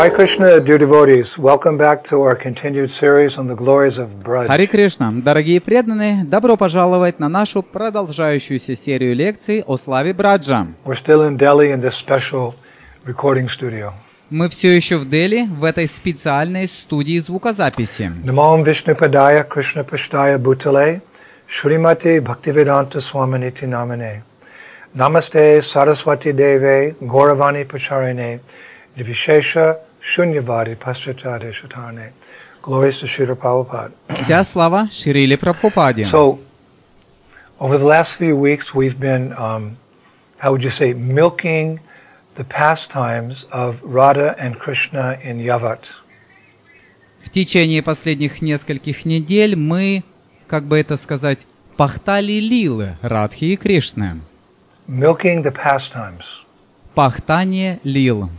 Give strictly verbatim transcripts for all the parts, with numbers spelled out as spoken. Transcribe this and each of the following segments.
Hare Krishna, dear devotees, welcome back to our continued series on the glories of Braj. Харе Кришна, дорогие преданные, добро пожаловать на нашу продолжающуюся серию лекций о славе Браджа. We're still in Delhi in this special recording studio. Мы все еще в Дели, в этой специальной студии звукозаписи. Namam Vishnupadaya Krishna Pashtaya Bhutale Shrimati Bhaktivedanta Swaminiti Namane Namaste Saraswati Deve Gauravani Pacharine Nivishesha Shunyavadi Paschatade Shatane. Glories to Srila Prabhupada. Вся слава Шриле Прабхупаде. So, over the last few weeks we've been, um, how would you say, milking the pastimes of Radha and Krishna in Yavat. В течение последних нескольких недель мы, как бы это сказать, пахтали лилы Радхи и Кришны. Milking the pastimes. Пахтание лил.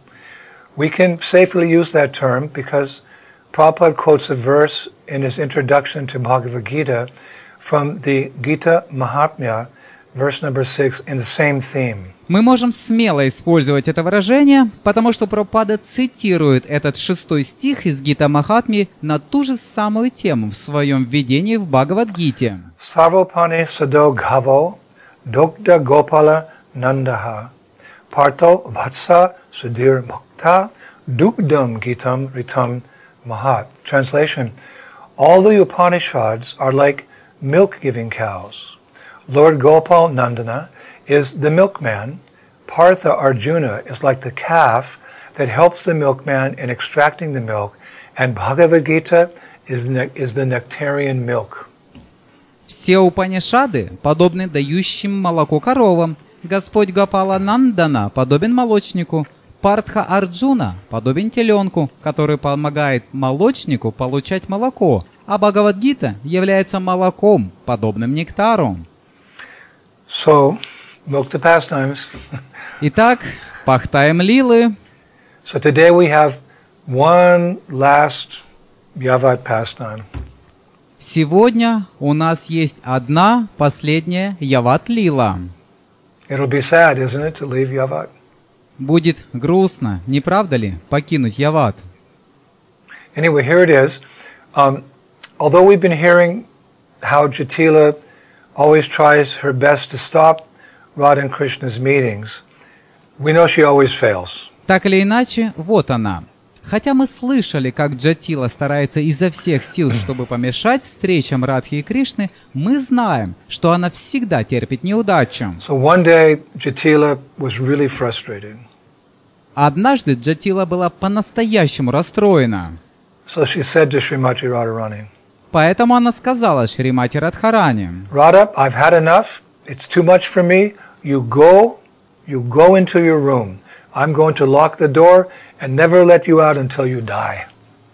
We can safely use that term because Prabhupada quotes a verse in his introduction to Bhagavad Gita from the Gita Mahatmya, verse number six, in the same theme. Мы можем смело использовать это выражение, потому что Прабхупада цитирует этот шестой стих из Гита Махатми на ту же самую тему в своем введении в Бхагавад-гите. Sarvapani sado ghavo dogda gopala nandaha parto vatsa sudhir mukta dugdam gitam ritam mahat. Translation: all the Upanishads are like milk-giving cows. Lord Gopal Nandana is the milkman. Partha Arjuna is like the calf that helps the milkman in extracting the milk, and Bhagavad Gita is the, is the nectarian milk. Все Упанишады подобны дающим молоко коровам. Господь Гопала Нандана подобен молочнику. Партха Арджуна подобен теленку, который помогает молочнику получать молоко. А Бхагавад-гита является молоком, подобным нектару. So, milk the pastimes. Итак, пахтаем лилы. So today we have one last Yavat pastime. Сегодня у нас есть одна последняя Яват-лила. It'll be sad, isn't it, to leave Yavat? Будет грустно, не правда ли, покинуть Яват? Anyway, here it is. Um, although we've been hearing how Jatila always tries her best to stop Radha and Krishna's meetings, we know she always fails. Так или иначе, вот она. Хотя мы слышали, как Джатила старается изо всех сил, чтобы помешать встречам Радхи и Кришны, мы знаем, что она всегда терпит неудачу. So one day Jatila was really frustrated. Однажды Джатила была по-настоящему расстроена. So she said to Srimati Radharani, Поэтому она сказала Шримати Радхарани: Radha, I've had enough. It's too much for me. You go, you go into your room. I'm going to lock the door and never let you out until you die.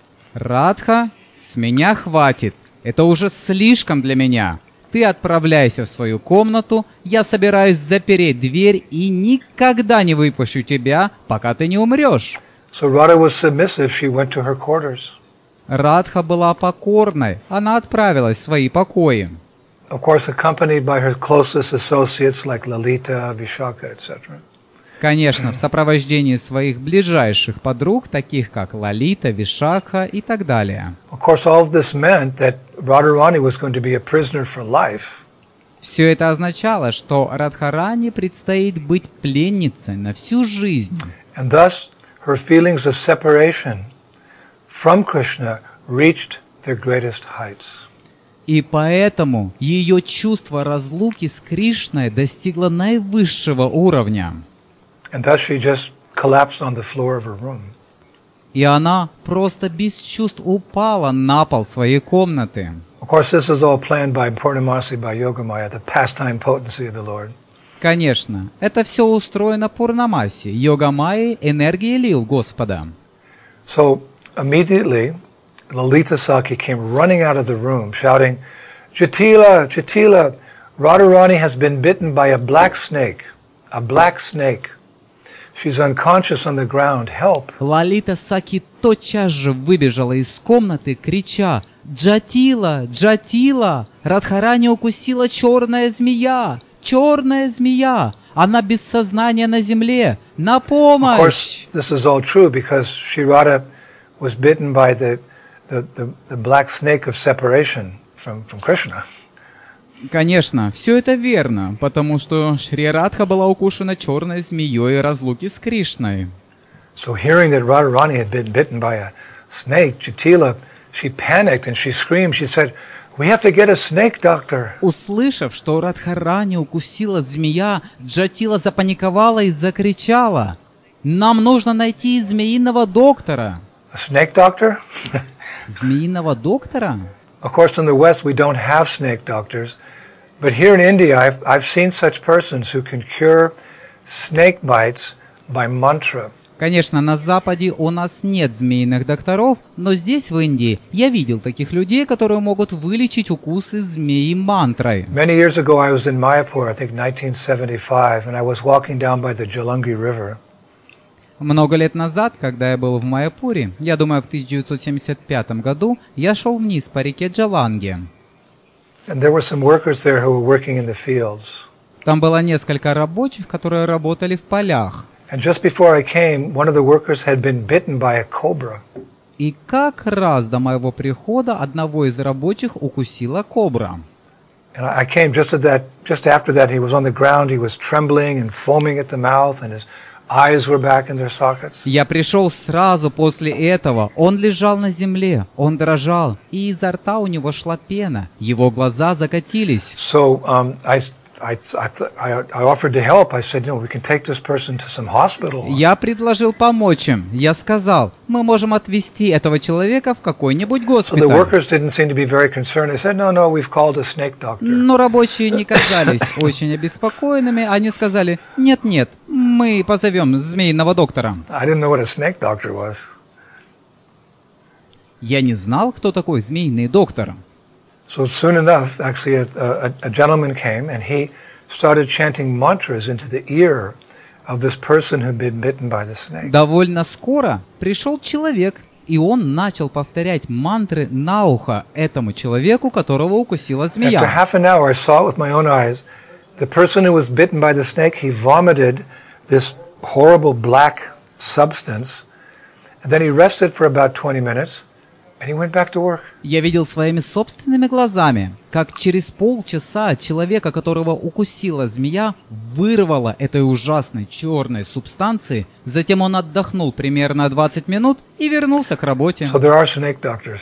Радха, с меня хватит. Это уже слишком для меня. Ты отправляйся в свою комнату, я собираюсь запереть дверь и никогда не выпущу тебя, пока ты не умрешь. So Radha was submissive. She went to her quarters. Радха была покорной, она отправилась в свои покои. Of course, accompanied by her closest associates like Lalita, Vishaka, et cetera. Конечно, в сопровождении своих ближайших подруг, таких как Лалита, Вишакха и так далее. Of course, all of this meant that Radharani was going to be a prisoner for life. Все это означало, что Радхарани предстоит быть пленницей на всю жизнь. And thus, her feelings of separation from Krishna reached their greatest heights. И поэтому ее чувство разлуки с Кришной достигло наивысшего уровня. And thus she just collapsed on the floor of her room. И она просто без чувств упала на пол своей комнаты. Of course, this is all planned by Purnamasi, by Yogamaya, the pastime potency of the Lord. Конечно, это все устроено Пурнамаси, Йогамайей, энергией лил Господа. So immediately, Lalita Sakhi came running out of the room, shouting, Jatila, Jatila, Radharani has been bitten by a black snake, a black snake. She's unconscious on the ground. Help. Лалита Саки тотчас же выбежала из комнаты, крича: «Джатила! Джатила! Радхарани укусила черная змея! Черная змея! Она без сознания на земле. На Of помощь! course, this is all true because Sri Radha was bitten by the, the, the, the black snake of separation from, from Krishna. Конечно, все это верно, потому что Шри Радха была укушена черной змеей разлуки с Кришной. So hearing that Radharani had been bitten by a snake, Jatila, she panicked and she screamed. She said, "We have to get a snake doctor." Услышав, что Радхарани укусила змея, Джатила запаниковала и закричала: «Нам нужно найти змеиного доктора!» A snake doctor? Змеиного доктора? Of course, in the West, we don't have snake doctors. But here in India, I've, I've seen such persons who can cure snake bites by mantra. Конечно, на Западе у нас нет змеиных докторов, но здесь, в Индии, я видел таких людей, которые могут вылечить укусы змеи мантрой. Many years ago, I was in Mayapur, I think nineteen seventy-five, and I was walking down by the Jalangi River. Много лет назад, когда я был в Майяпуре, я думаю, в тысяча девятьсот семьдесят пятом году, я шел вниз по реке Джаланги. And there were some workers there who were working in the fields. Там было несколько рабочих, которые работали в полях. And just before I came, one of the workers had been bitten by a cobra. И как раз до моего прихода одного из рабочих укусила кобра. And I came just at that, just after that, he was on the ground, he was trembling and foaming at the mouth, and his eyes were back in their sockets. Я пришел сразу после этого. Он лежал на земле, он дрожал, и изо рта у него шла пена. Его глаза закатились. So um, I, I, I, I offered to help. I said, you know, we can take this person to some hospital. Я предложил помочь им. Я сказал, мы можем отвезти этого человека в какой-нибудь So the госпиталь. workers didn't seem to be very concerned. They said, no, no, we've called a snake doctor. Но рабочие не казались очень обеспокоенными. Они сказали, нет-нет, мы позовем змеиного доктора. I didn't know what a snake doctor was. Я не знал, кто такой змеиный доктор. So soon enough, actually, a, a, a gentleman came and he started chanting mantras into the ear of this person who'd been bitten by the snake. Довольно скоро пришел человек, и он начал повторять мантры на ухо этому человеку, которого укусила After змея. half an hour, I saw it with my own eyes. The person who was bitten by the snake, he vomited this horrible black substance, and then he rested for about twenty minutes, and he went back to work. Я видел своими собственными глазами, как через полчаса человека, которого укусила змея, вырвало этой ужасной черной субстанции, затем он отдохнул примерно двадцать минут и вернулся к работе. So there are snake doctors.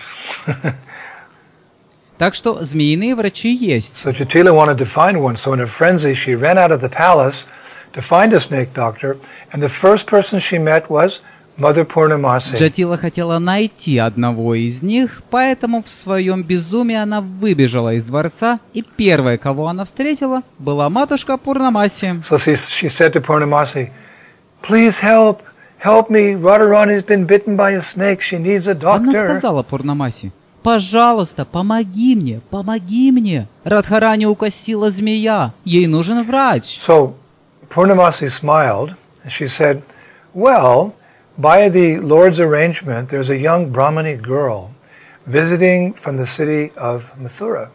Так что змеиные врачи есть. So Jatila wanted to find one, so in a frenzy she ran out of the palace to find a snake doctor, and the first person she met was Mother Purnamasi. Джатила хотела найти одного из них, поэтому в своем безумии она выбежала из дворца, и первой, кого она встретила, была матушка Пурнамаси. So she, she said to Purnamasi, "Please help, help me. Radharani's been bitten by a snake. She needs a Она doctor." сказала Пурнамаси, «Пожалуйста, помоги мне, помоги мне. Радхарани укусила змея, ей нужен врач». So Purnamasi smiled, and she said, "Well, by the Lord's arrangement, there's a young Brahmani girl visiting from the city of Mathura,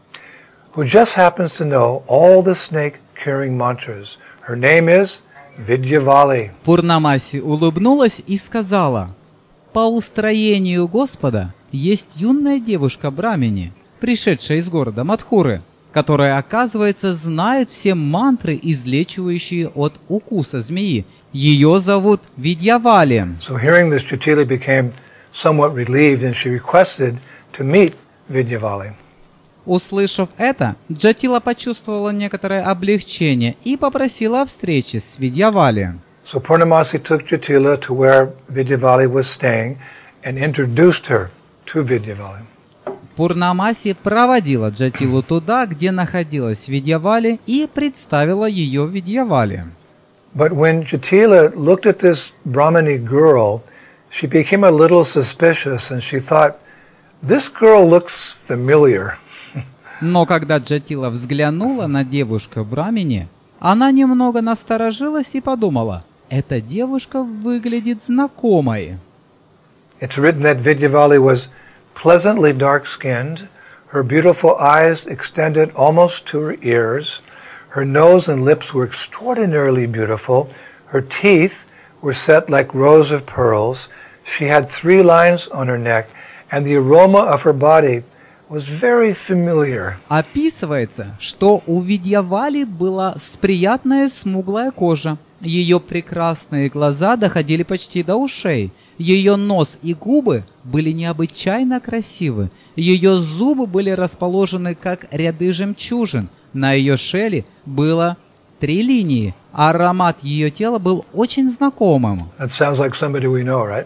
who just happens to know all the snake-curing mantras. Her name is Vidyavali." Пурнамаси улыбнулась и сказала, «По устроению Господа есть юная девушка Брамини, пришедшая из города Мадхуры, которая, оказывается, знает все мантры, излечивающие от укуса змеи. Ее зовут Видьявали». So hearing this, Jatila became somewhat relieved, and she requested to meet Vidyavali. Услышав это, Джатила почувствовала некоторое облегчение и попросила о встрече с Видьявали. So Purnamasi took Jatila to where Vidyavali was staying and introduced her to Vidyavali. Пурнамаси проводила Джатилу туда, где находилась Видьявали, и представила ее Видьявали. But when Jatila looked at this Brahmani girl, she became a little suspicious, and she thought, "This girl looks familiar." Но когда Джатила взглянула на девушку Брамини, она немного насторожилась и подумала, эта девушка выглядит знакомой. It's written that Vidyavali was pleasantly dark-skinned, her beautiful eyes extended almost to her ears, Her nose and lips were extraordinarily beautiful. Her teeth were set like rows of pearls. She had three lines on her neck, and the aroma of her body was very familiar. Описывается, что у Видьявали была приятная смуглая кожа. Ее прекрасные глаза доходили почти до ушей. Ее нос и губы были необычайно красивы. Ее зубы были расположены как ряды жемчужин. На ее шее было три линии. А аромат ее тела был очень знакомым. That sounds like somebody we know, right?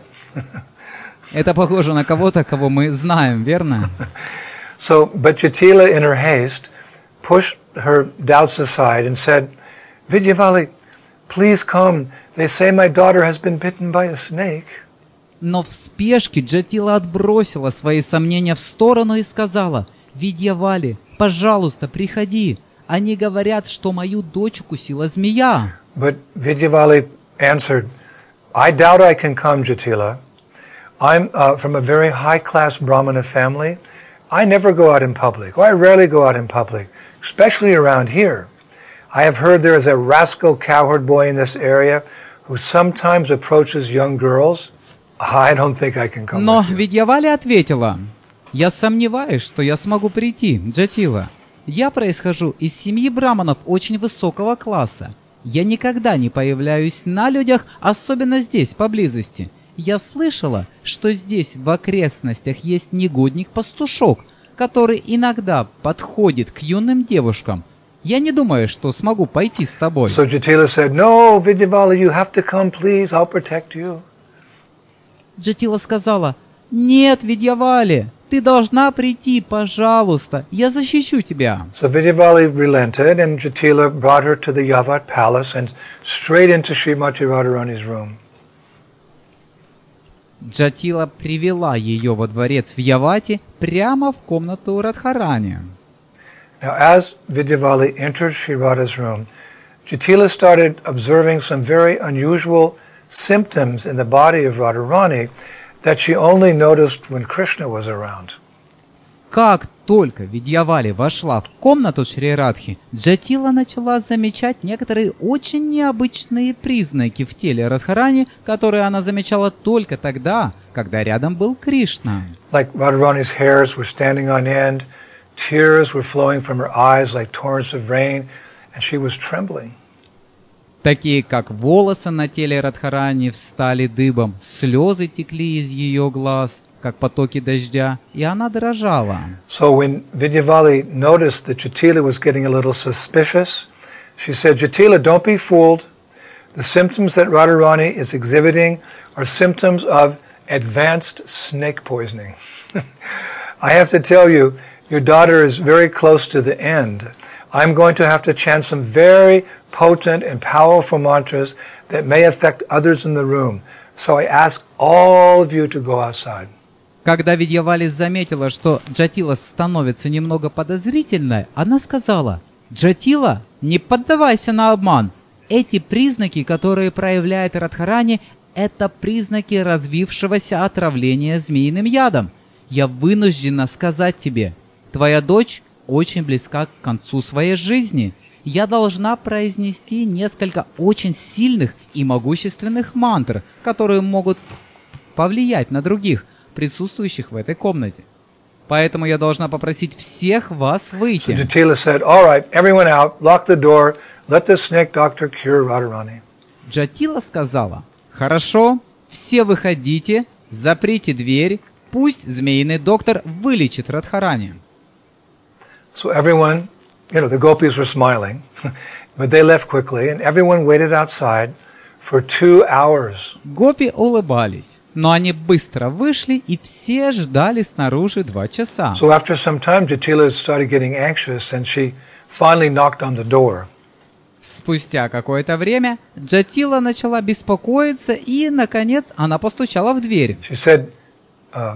Это похоже на кого-то, кого мы знаем, верно? So, but Jatila, in her haste, pushed her doubts aside and said, Vidyavali, please come. They say my daughter has been bitten by a snake. Но в спешке Джатила отбросила свои сомнения в сторону и сказала: «Видьявали, пожалуйста, приходи. Они говорят, что мою дочь укусила змея». But Vidyavali answered, I doubt I can come, Jatila. I'm uh, from a very high-class Brahmana family. I never go out in public, or I rarely go out in public, especially around here. I have heard there is a rascal cowherd boy in this area who sometimes approaches young girls. I don't think I can come Но with you. Видьявали ответила: «Я сомневаюсь, что я смогу прийти, Джатила. Я происхожу из семьи браманов очень высокого класса. Я никогда не появляюсь на людях, особенно здесь, поблизости. Я слышала, что здесь в окрестностях есть негодник-пастушок, который иногда подходит к юным девушкам. Я не думаю, что смогу пойти с тобой». So Jatila said, No, Vidyavali, you have to come, please. I'll protect you. Джатила сказала: «Нет, Видьявали, ты должна прийти, пожалуйста, я защищу тебя». So Vidyavali relented, and Jatila brought her to the Yavat palace and straight into Srimati Radharani's room. Джатила привела ее во дворец в Явате прямо в комнату Радхарани. Now, as Vidyavali entered Sri Radha's room, Jatila started observing some very unusual symptoms in the body of Radharani that she only noticed when Krishna was around. Как только Видьявали вошла в комнату Шри Радхи, Джатила начала замечать некоторые очень необычные признаки в теле Радхарани, которые она замечала только тогда, когда рядом был Кришна. Like Radharani's hairs were standing on end, tears were flowing from her eyes like torrents of rain, and she was trembling. Такие как волосы на теле Радхарани встали дыбом, слезы текли из ее глаз, как потоки дождя, и она дрожала. So when Vidyavali noticed that Jatila was getting a little suspicious, she said, Jatila, don't be fooled. The symptoms that Radharani is exhibiting are symptoms of advanced snake poisoning. I have to tell you, your daughter is very close to the end. I'm going to have to chant some very potent and powerful mantras that may affect others in the room. So I ask all of you to go outside. Когда Видьявали заметила, что Джатила становится немного подозрительной, она сказала: «Джатила, не поддавайся на обман. Эти признаки, которые проявляет Радхарани, это признаки развившегося отравления змеиным ядом. Я вынуждена сказать тебе, твоя дочь очень близка к концу своей жизни. Я должна произнести несколько очень сильных и могущественных мантр, которые могут повлиять на других, присутствующих в этой комнате. Поэтому я должна попросить всех вас выйти». So Jatila said, all right, everyone out, lock the door, let the snake doctor cure Radharani. Джатила сказала: «Хорошо, все выходите, заприте дверь, пусть змеиный доктор вылечит Радхарани». So everyone, you know, the gopis were smiling, but they left quickly, and everyone waited outside for two hours. Гопи улыбались, но они быстро вышли, и все ждали снаружи два часа. So after some time, Jatila started getting anxious, and she finally knocked on the door. Спустя какое-то время Джатила начала беспокоиться, и, наконец, она постучала в дверь. She said, uh,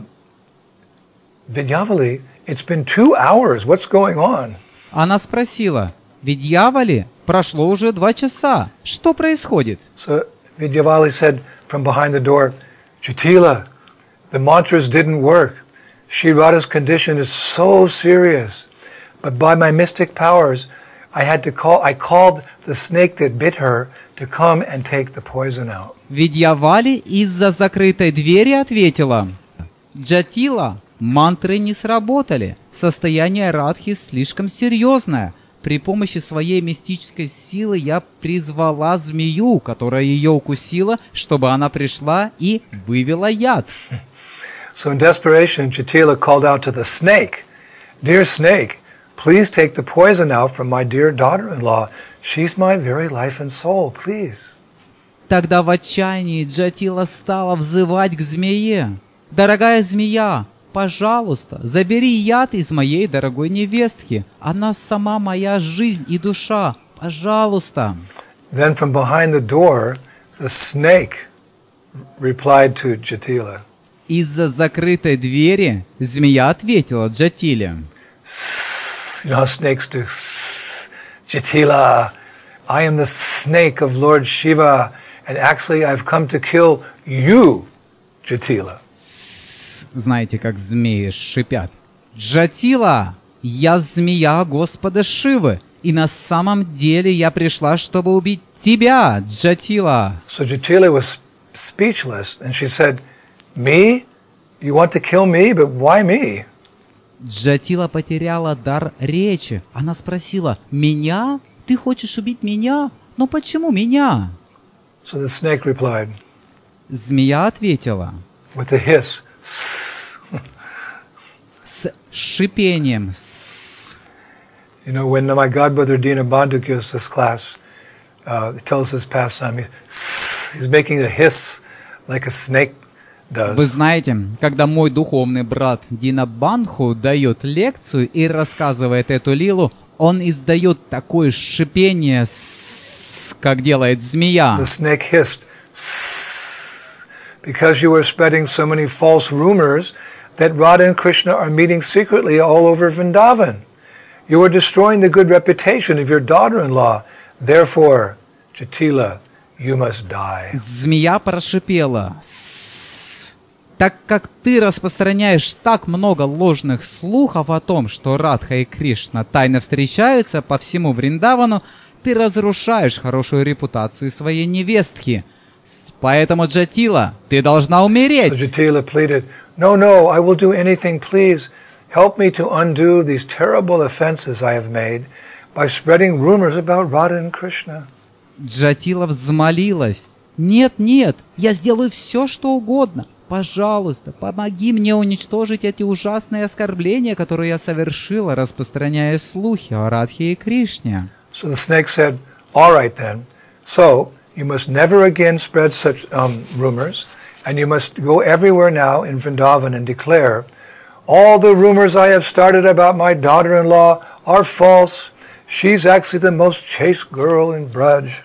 Vidyavali, it's been two hours. What's going on? Она спросила: «Видьявали, прошло уже два часа. Что происходит?» So Vidyavali said from behind the door, Jatila, the mantras didn't work. Shri Radha's condition is so serious. But by my mystic powers, I had to call, I called the snake that bit her to come and take the poison out. Видьявали из-за закрытой двери ответила: Джатила, мантры не сработали. Состояние Радхи слишком серьезное. При помощи своей мистической силы я призвала змею, которая ее укусила, чтобы она пришла и вывела яд. So in desperation, Jatila called out to the snake, "Dear snake, please take the poison out from my dear daughter-in-law. She's my very life and soul, please." Тогда в отчаянии Джатила стала взывать к змее: «Дорогая змея, пожалуйста, забери яд из моей дорогой невестки. Она сама моя жизнь и душа. Пожалуйста». Then from behind the door, the snake replied to Jatila. Из-за закрытой двери змея ответила Джатиле. You know how snakes do. Jatila, I am the snake of Lord Shiva, and actually I've come to kill you, Jatila. Знаете, как змеи шипят. Джатила, я змея Господа Шивы, и на самом деле я пришла, чтобы убить тебя, Джатила. So Jatila was speechless, and she said, "Me? You want to kill me, but why me?" Джатила потеряла дар речи. Она спросила: «Меня? Ты хочешь убить меня? Но почему меня?» So the snake replied, Змея ответила with a hiss, с шипением. You know, when my godbrother Dina Bandhu gives this class, uh, he tells his pastime, he's, he's making a hiss like a snake does. Вы знаете, когда мой духовный брат Дина Бандху дает лекцию и рассказывает эту лилу, он издает такое шипение, как делает змея. The snake hissed, because you were spreading so many false rumors that Radha and Krishna are meeting secretly all over Vrindavan. You are destroying the good reputation of your daughter-in-law. Therefore, Jatila, you must die. Змея прошипела: так как ты распространяешь так много ложных слухов о том, что Радха и Кришна тайно встречаются по всему Вриндавану, ты разрушаешь хорошую репутацию своей невестки. Поэтому, Джатила, ты должна умереть. So Jatila pleaded, "No, no, I will do anything, please. Help me to undo these terrible offenses I have made by spreading rumors about Radha and Krishna." Джатила взмолилась: «Нет, нет, я сделаю все, что угодно. Пожалуйста, помоги мне уничтожить эти ужасные оскорбления, которые я совершила, распространяя слухи о Радхе и Кришне». So the snake said, "All right then. So you must never again spread such um, rumors, and you must go everywhere now in Vrindavan and declare, all the rumors I have started about my daughter-in-law are false. She's actually the most chaste girl in Braj."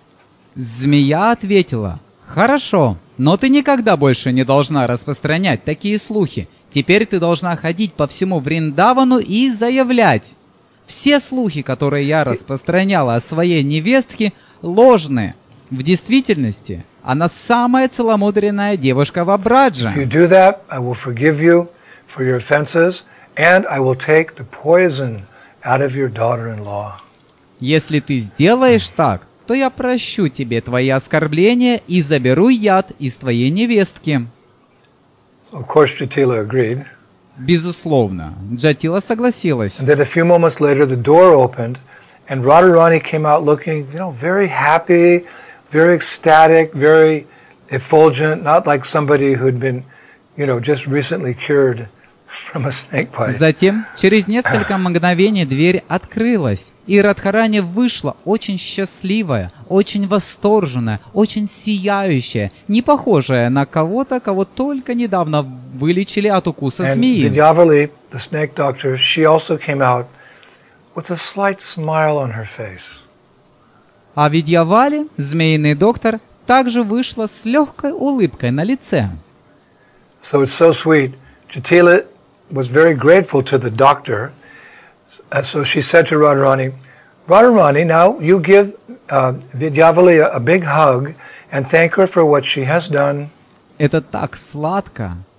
Змея ответила: «Хорошо, но ты никогда больше не должна распространять такие слухи. Теперь ты должна ходить по всему Вриндавану и заявлять: все слухи, которые я распространяла о своей невестке, ложные. В действительности она самая целомудренная девушка в Брадже. If you do that, I will forgive you for your offenses, and I will take the poison out of your daughter-in-law." Если ты сделаешь так, то я прощу тебе твои оскорбления и заберу яд из твоей невестки. So of course Jatila agreed. Безусловно, Джатила согласилась. And then a few moments later the door opened, and Radharani came out looking, you know, very happy, very ecstatic, very effulgent, not like somebody who'd been, you know, just recently cured from a snake bite. Затем, через несколько мгновений дверь открылась, и Радхарани вышла очень счастливая, очень восторженная, очень сияющая, не похожая на кого-то, кого только недавно вылечили от укуса And змеи. Vidyavali, the snake doctor, she also came out with a slight smile on her face. А Видьявали, змеиный доктор, также вышла с легкой улыбкой на лице. So it's so sweet. Jatila was very grateful to the doctor. Uh, so she said to Radharani, "Radharani, now you give uh, Vidyavali a, a big hug and thank her for what she has done." Это так сладко.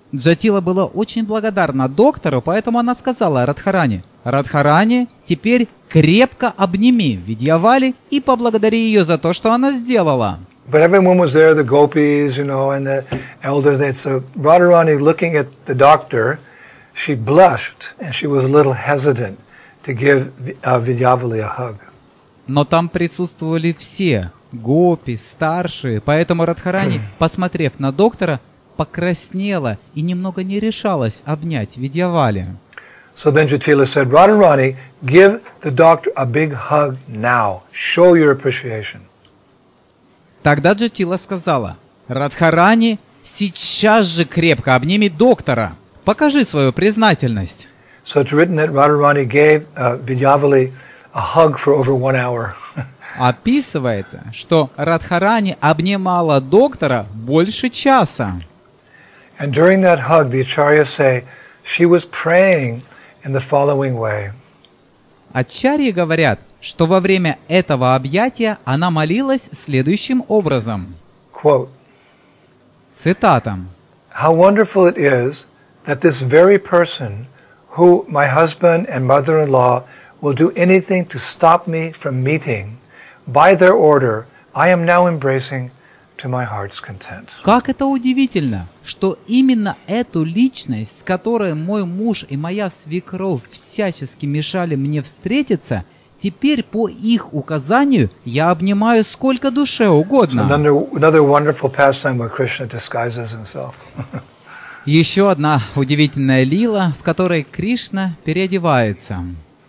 Джатила была очень благодарна доктору, поэтому она сказала Радхарани: «Радхарани, теперь крепко обними Видьявали и поблагодари ее за то, что она сделала». But everyone was there, the gopis, you know, and the elders. And so Radharani, looking at the doctor, she blushed and she was a little hesitant to give uh, Vidyavali a hug. Но там присутствовали все, гопи, старшие, поэтому Радхарани, посмотрев на доктора, покраснела и немного не решалась обнять Видьявали. So then Jatila said, Radharani, give the doctor a big hug now. Show your appreciation. Тогда Джатила сказала: «Радхарани, сейчас же крепко обними доктора. Покажи свою признательность». So it's written that Radharani gave uh, Vidyavali a hug for over one hour. Описывается, что Радхарани обнимала доктора больше часа. And during that hug, the acharyas say, she was praying in the following way. Ачарьи говорят, что во время этого объятия она молилась следующим образом. Quote, Цитата. How wonderful it is that this very person who my husband and mother-in-law will do anything to stop me from meeting, by their order, I am now embracing to my heart's content. Как это удивительно, что именно эту личность, с которой мой муж и моя свекровь всячески мешали мне встретиться, теперь по их указанию я обнимаю сколько душе угодно. So another, another wonderful pastime where Krishna disguises himself. Еще одна удивительная лила, в которой Кришна переодевается.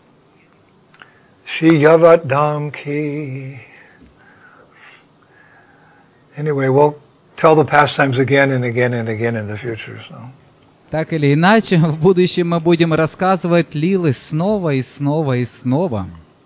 Shri Yavat Dham Ki. Anyway, we'll tell the pastimes again and again and again in the future. So. Так или иначе, в будущем мы будем рассказывать лилы снова и снова и снова.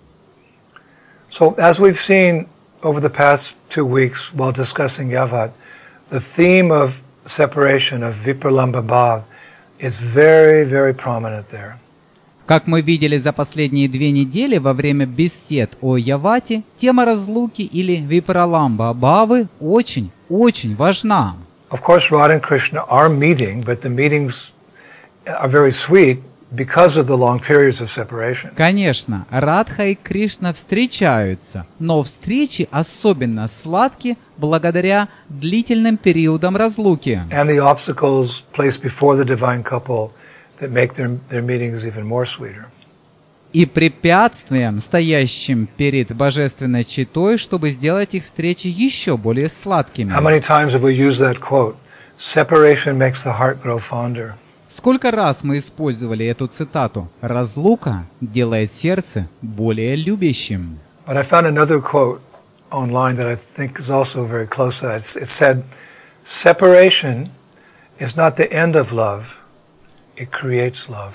So, as we've seen over the past two weeks while discussing Yavat, the theme of separation, of Vipralambha Bhav, is very, very prominent there. Как мы видели за последние две недели во время бесед о Явате, тема разлуки или Випраламба Бхавы очень, очень важна. Of course, Radha and Krishna are meeting, but the meetings are very sweet because of the long periods of separation. Конечно, Радха и Кришна встречаются, но встречи особенно сладки благодаря длительным периодам разлуки. And the obstacles placed before the divine couple that make their, their meetings even more sweeter. И препятствиям, стоящим перед божественной четой, чтобы сделать их встречи еще более сладкими. How many times have we used that quote? Separation makes the heart grow fonder. Сколько раз мы использовали эту цитату? Разлука делает сердце более любящим. But I found another quote online that I think is also very close to that. It said, separation is not the end of love, it creates love.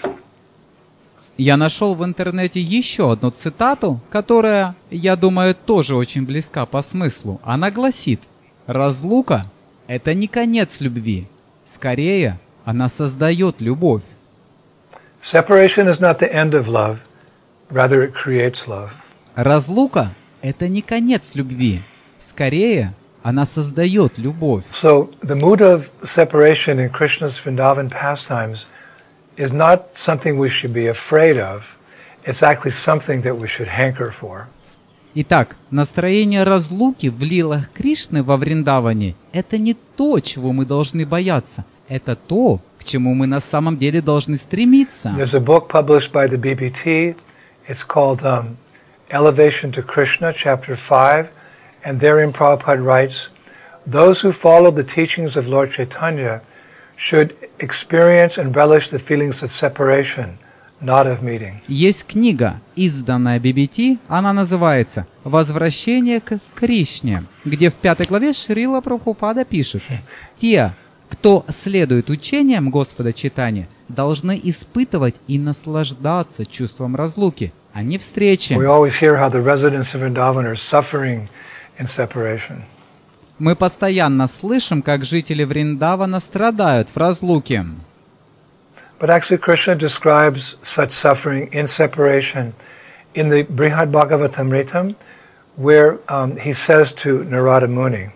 Я нашел в интернете еще одну цитату, которая, я думаю, тоже очень близка по смыслу. Она гласит: «Разлука – это не конец любви, скорее, она создает любовь». Separation is not the end of love, rather it creates love. Разлука – это не конец любви, скорее, она создает любовь. So the mood of separation in Krishna's Vrindavan pastimes is not something we should be afraid of. It's actually something that we should hanker for. Итак, настроение разлуки в лилах Кришны во Вриндаване – это не то, чего мы должны бояться. Это то, к чему мы на самом деле должны стремиться. There's a book published by the B B T. It's called um, Elevation to Krishna, Chapter five. And therein Prabhupada writes, those who follow the teachings of Lord Chaitanya should experience and relish the feelings of separation, not of meeting. Есть книга, изданная би би ти, она называется «Возвращение к Кришне», где в пятой главе Шрила Прабхупада пишет: «Те, кто следует учениям Господа Чайтаньи, должны испытывать и наслаждаться чувством разлуки, а не встречи». We always hear how the residents of Vrindavan are suffering in separation. Мы постоянно слышим, как жители Вриндавана страдают в разлуке. But actually Krishna describes such suffering in separation in the Brihad Bhagavatamritam, where um, he says to Narada Muni,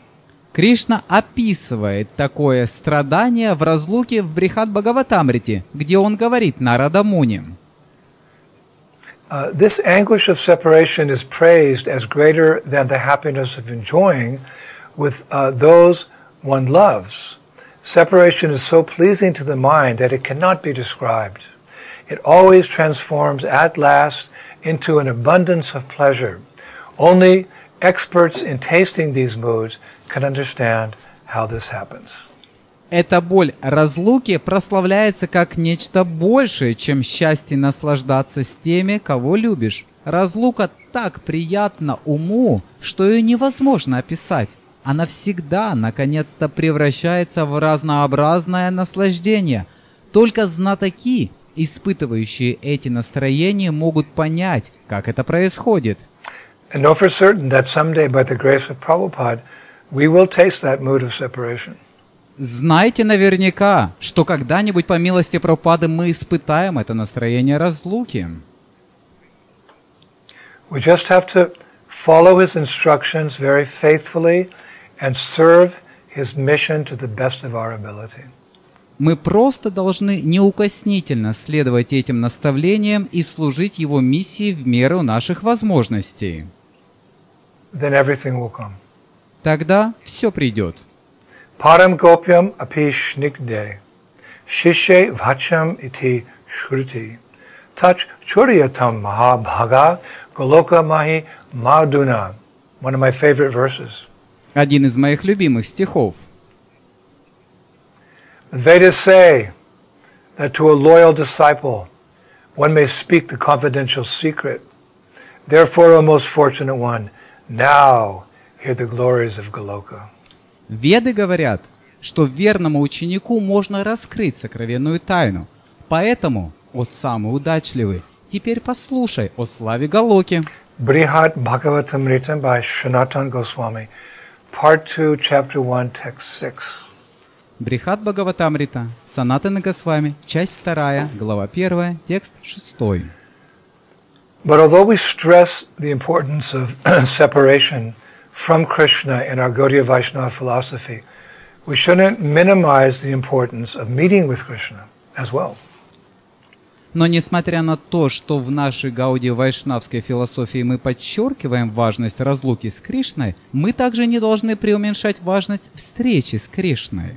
Кришна описывает такое страдание в разлуке в Брихат-Бхагаватамрите, где он говорит Нарада Муни. Uh, this anguish of separation is praised as greater than the happiness of enjoying with uh, those one loves. Separation is so pleasing to the mind that it cannot be described. It always transforms at last into an abundance of pleasure. Only experts in tasting these moods can understand how this happens. Эта боль разлуки прославляется как нечто большее, чем счастье наслаждаться с теми, кого любишь. Разлука так приятна уму, что ее невозможно описать. Она всегда, наконец-то, превращается в разнообразное наслаждение. Только знатоки, испытывающие эти настроения, могут понять, как это происходит. And know for certain that someday, by the grace of Prabhupada, we will taste that mood of separation. Знайте наверняка, что когда-нибудь по милости Прабхупады мы испытаем это настроение разлуки. We just have to follow his instructions very faithfully and serve his mission to the best of our ability. Мы просто должны неукоснительно следовать этим наставлениям и служить его миссии в меру наших возможностей. Then everything will come. Тогда все придет. Param gopyam api shnigde, shishe vacham iti shruti, tach churiyatam mahabhaga, goloka mahi maduna. One of my favorite verses. Один из моих любимых стихов. The Vedas say that to a loyal disciple, one may speak the confidential secret. Therefore, O most fortunate one, now hear the glories of Goloka. Веды говорят, что верному ученику можно раскрыть сокровенную тайну. Поэтому, о самый удачливый, теперь послушай о славе Галоки. Brihat Bhagavatamrita by Sanatana Goswami, Part two, Chapter one, Text six. Брихат Бхагаватамрита, Санатана Госвами, часть вторая, глава первая, текст шестой. But although we stress the importance of separation from Krishna in our Gaudiya Vaishnava philosophy, we shouldn't minimize the importance of meeting with Krishna as well. Но несмотря на то, что в нашей Гаудия Вайшнавской философии мы подчеркиваем важность разлуки с Кришной, мы также не должны преуменьшать важность встречи с Кришной.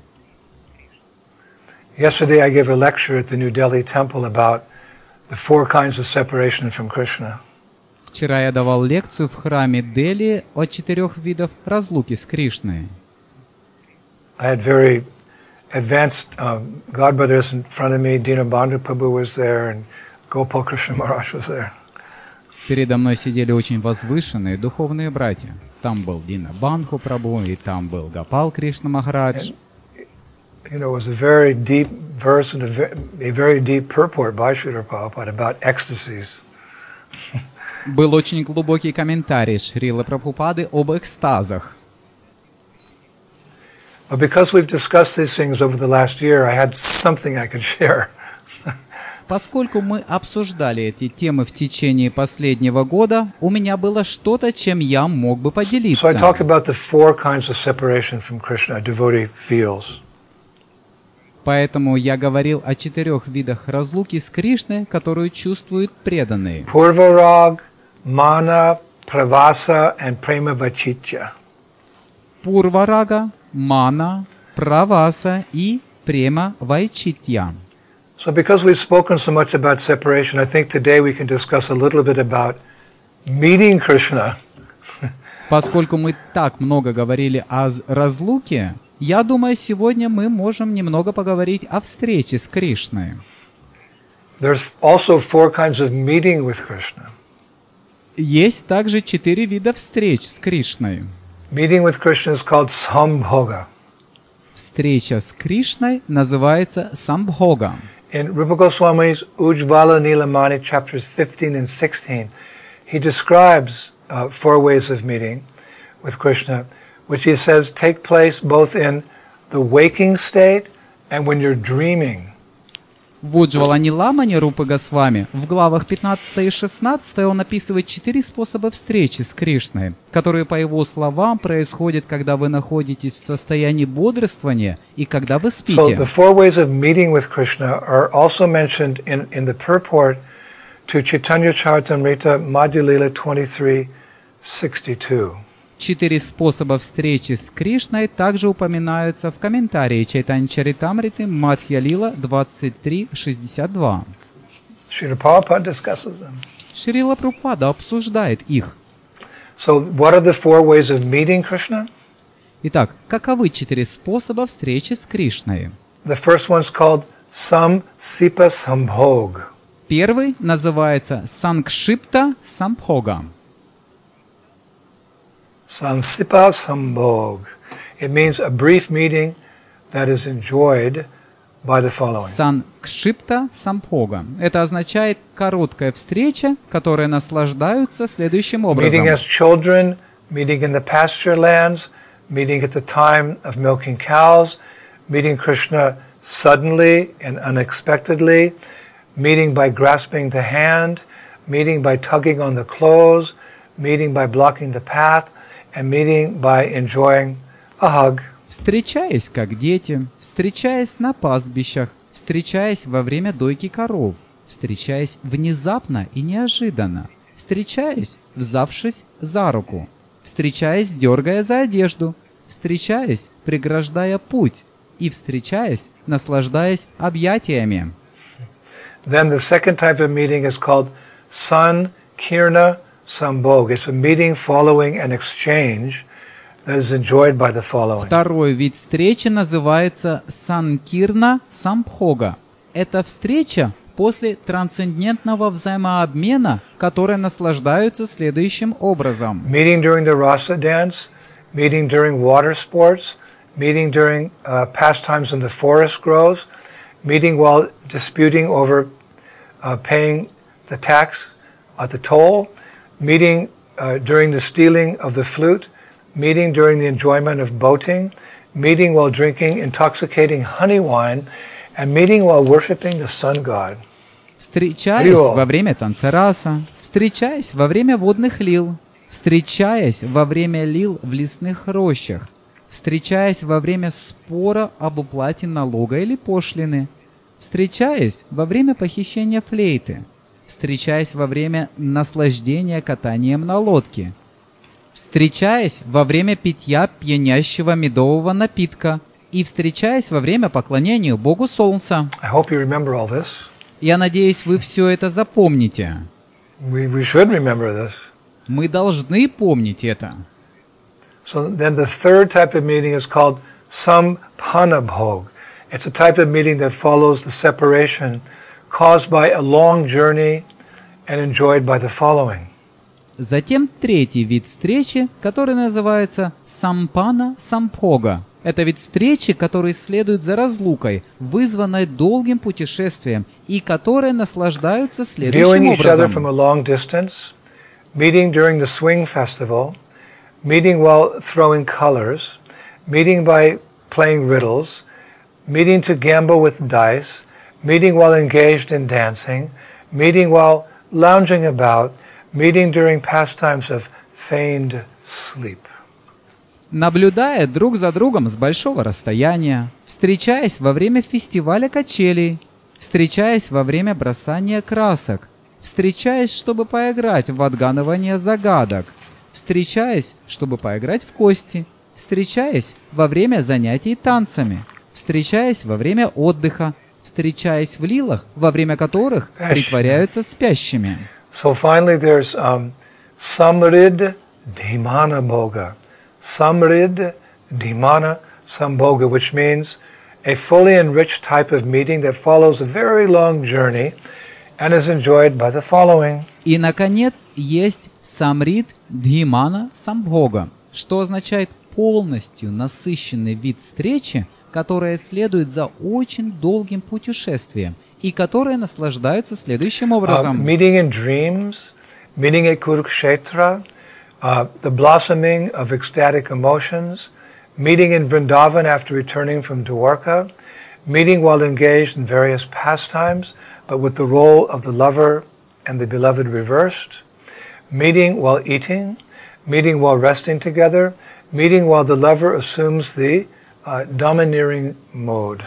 Yesterday I gave a lecture at the New Delhi temple about the four kinds of separation from Krishna. Вчера я давал лекцию в храме Дели о четырех видах разлуки с Кришной. I had very advanced um, godbrothers in front of me. Dinabandhu Prabhu was there, and Gopal Krishna Maharaj was there. Передо мной сидели очень возвышенные духовные братья. Там был Дина Бандху Прабhu, и там был Гопал Кришна Махарадж. You know, it was a very deep verse and a very, a very deep purport by Srila Prabhupada about ecstasies. Был очень глубокий комментарий Шрилы Прабхупады об экстазах. But because we've discussed these things over the last year, I had something I could share. Поскольку мы обсуждали эти темы в течение последнего года, у меня было что-то, чем я мог бы поделиться. So I talked about the four kinds of separation from Krishna a devotee feels. Поэтому я говорил о четырех видах разлуки с Кришной, которую чувствуют преданные. Purvarag, Mana, Pravasa, and Prema Vachitya. Пурварага, Мана, Праваса и Према Вайчитья. So because we've spoken so much about separation, I think today we can discuss a little bit about meeting Krishna. Поскольку мы так много говорили о разлуке, я думаю, сегодня мы можем немного поговорить о встрече с Кришной. There's also four kinds of meeting with Krishna. Есть также четыре вида встреч с Кришной. Meeting with Krishna is called Sambhoga. Встреча с Кришной называется самбхога. In Rupa Goswami's Ujjvala Nilamani chapters fifteen and sixteen, he describes uh, four ways of meeting with Krishna, which he says take place both in the waking state and when you're dreaming. В Уджвала Ниламане Рупы Госвами в главах пятнадцатой и шестнадцатой он описывает четыре способа встречи с Кришной, которые, по его словам, происходят, когда вы находитесь в состоянии бодрствования и когда вы So спите. the four ways of meeting with Krishna are also mentioned in, in the purport to Chaitanya Charitamrita Madhya Lila twenty-three sixty-two. Четыре способа встречи с Кришной также упоминаются в комментарии Чайтанья Чаритамриты Мадхья Лила двадцать три шестьдесят два. Srila Prabhupada discusses them. Шрила Прабхупада обсуждает их. So what are the four ways of meeting Krishna? Итак, каковы четыре способа встречи с Кришной? The first one's called Samsipa Sambhog. Первый называется Сангшипта Самбхога. Sansipa Sambhog. It means a brief meeting that is enjoyed by the following. Сангшипта Самбхога. Это означает короткая встреча, которой наслаждаются следующим Meeting образом. as children, meeting in the pasture lands, meeting at the time of milking cows, meeting Krishna suddenly and unexpectedly, meeting by grasping the hand, meeting by tugging on the clothes, meeting by blocking the path, and meeting by enjoying a hug. Встречаясь как дети, встречаясь на пастбищах, встречаясь во время дойки коров, встречаясь внезапно и неожиданно, встречаясь, взявшись за руку, встречаясь, дергая за одежду, встречаясь, преграждая путь, и встречаясь, наслаждаясь объятиями. Then the second type of meeting is called Sankirna Sambhog. It's a meeting following an exchange that is enjoyed by the following. Второй вид встречи называется Санкирна Самбхога. Это встреча после трансцендентного взаимообмена, которые наслаждаются следующим образом. Meeting during the rasa dance, meeting during water sports, meeting during uh, pastimes in the forest groves, meeting while disputing over uh, paying the tax at the toll, meeting uh, during the stealing of the flute, meeting during the enjoyment of boating, meeting while drinking intoxicating honey wine, and meeting while worshiping the sun god. Встречаясь Рио. во время танца раса, встречаясь во время водных лил, встречаясь во время лил в лесных рощах, встречаясь во время спора об уплате налога или пошлины, встречаясь во время похищения флейты, встречаясь во время наслаждения катанием на лодке, встречаясь во время питья пьянящего медового напитка и встречаясь во время поклонения Богу Солнца. I hope you remember all this. Я надеюсь, вы все это запомните. We, we should remember this. Мы должны помнить это. So then the third type of meeting is called Sampanabhog. It's a type of meeting that follows the separation caused by a long journey and enjoyed by the following. Затем третий вид встречи, который называется Сампана Самбхога. Это вид встречи, который следует за разлукой, вызванной долгим путешествием, и которые наслаждаются следующим Viewing each other from образом. a long distance, meeting during the swing festival, meeting while throwing colors, meeting by playing riddles, meeting to gamble with dice, meeting while engaged in dancing, meeting while lounging about, meeting during pastimes of feigned sleep. Наблюдая друг за другом с большого расстояния, встречаясь во время фестиваля качелей, встречаясь во время бросания красок, встречаясь, чтобы поиграть в отгадывание загадок, встречаясь, чтобы поиграть в кости, встречаясь во время занятий танцами, встречаясь во время отдыха, встречаясь в лилах, во время которых притворяются спящими. So finally there's um, Samrid Dhimana Bhoga. Samrid Dhimana Sambhoga, which means a fully enriched type of meeting that follows a very long journey and is enjoyed by the following. И, наконец, есть Самрид Дхимана Самбхога, что означает полностью насыщенный вид встречи, которая следует за очень долгим путешествием и которые наслаждаются следующим Uh, образом. meeting in dreams, meeting at Kurukshetra, uh, the blossoming of ecstatic emotions, meeting in Vrindavan after returning from Dwarka, meeting while engaged in various pastimes, but with the role of the lover and the beloved reversed, meeting while eating, meeting while resting together, meeting while the lover assumes the uh, domineering mode